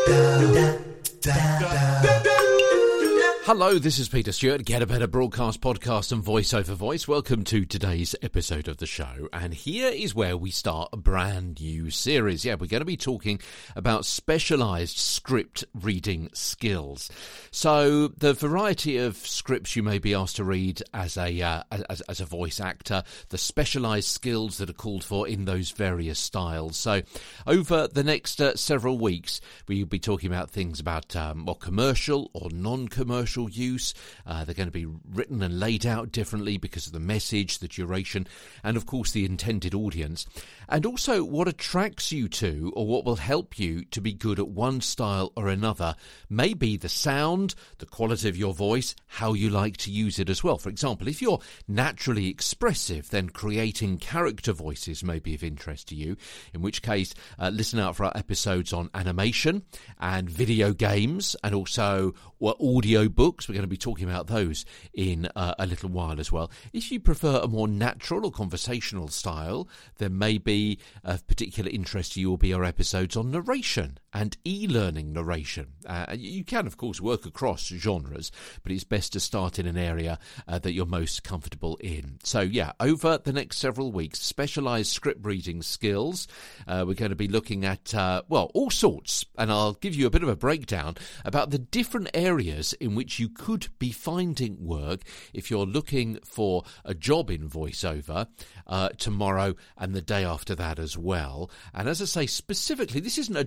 Hello, this is Peter Stewart, Get a Better Broadcast Podcast and Voice Over Voice. Welcome to today's episode of the show. And here is where we start a brand new series. Yeah, we're going to be talking about specialised script reading skills. So the variety of scripts you may be asked to read as a voice actor, the specialised skills that are called for in those various styles. So over the next several weeks, we'll be talking about things about more commercial or non-commercial use. They're going to be written and laid out differently because of the message, the duration, and of course the intended audience. And also what attracts you to, or what will help you to be good at one style or another, may be the sound, the quality of your voice, how you like to use it as well. For example, if you're naturally expressive, then creating character voices may be of interest to you, in which case listen out for our episodes on animation and video games, and also audio books. We're going to be talking about those in a little while as well. If you prefer a more natural or conversational style, then maybe of particular interest to you will be our episodes on narration and e-learning narration. You can, of course, work across genres, but it's best to start in an area that you're most comfortable in. So, yeah, over the next several weeks, specialised script reading skills. We're going to be looking at, all sorts, and I'll give you a bit of a breakdown about the different areas in which you could be finding work if you're looking for a job in voiceover tomorrow and the day after that as well. And as I say, specifically, this isn't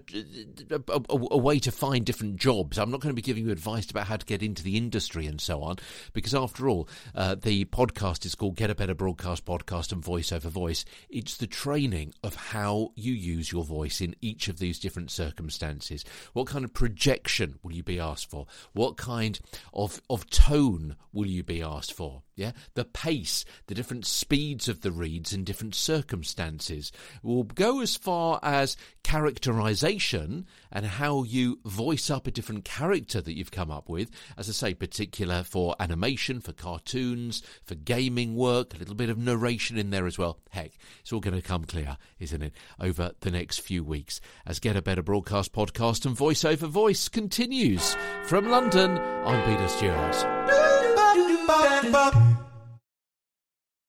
a way to find different jobs. I'm not going to be giving you advice about how to get into the industry and so on, because after all, the podcast is called Get a Better Broadcast Podcast and Voice Over Voice. It's the training of how you use your voice in each of these different circumstances. What kind of projection will you be asked for? What kind of tone will you be asked for? Yeah, the pace, the different speeds of the reads in different circumstances. Will go as far as characterization and how you voice up a different character that you've come up with. As I say, particular for animation, for cartoons, for gaming work, a little bit of narration in there as well. Heck, it's all going to come clear, isn't it, over the next few weeks as Get a Better Broadcast Podcast and Voice Over Voice continues. From London, I'm Peter Stewart.